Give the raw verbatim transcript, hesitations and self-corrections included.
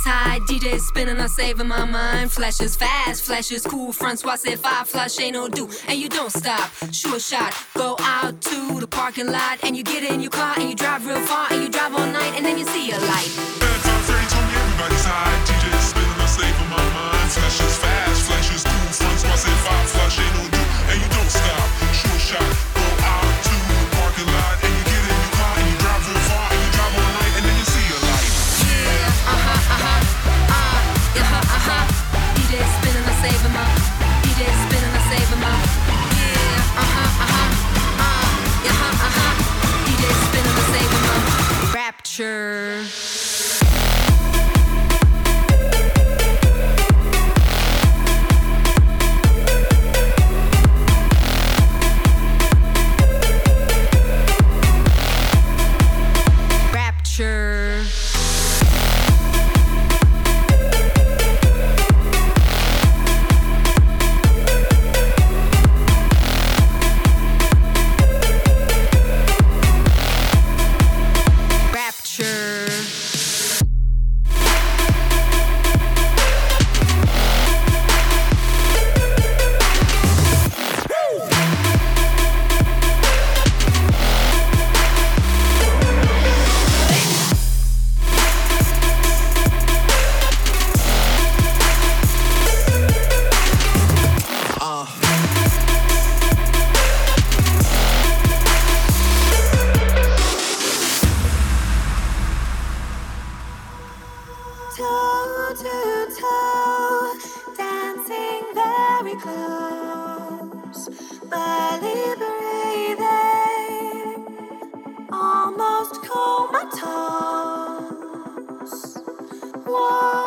high, D J spinning, I'm saving my mind. Flashes fast, flashes cool, front swat say five, flush ain't no do. And you don't stop, sure shot, go out to the parking lot. And you get in your car and you drive real far. And you drive all night and then you see a light. Bad times ready, told me everybody's high. D J spinning, I'm saving my mind. Flashes fast, flashes cool, front swat say five, flush ain't no do. And you don't stop, sure shot, go out to the parking lot. And you get in your car and you drive real far. And you drive all night and then you see a light. Yeah, uh-huh, uh-huh, uh, yeah, uh-huh. D J spinning, I'm saving my. D J spinning, I'm saving my. Yeah, uh-huh, uh-huh, uh, yeah, uh-huh. D J spinning, I'm saving my. Rapture. Rapture. Rapture. Toe to toe, dancing very close, barely breathing, almost comatose. Whoa.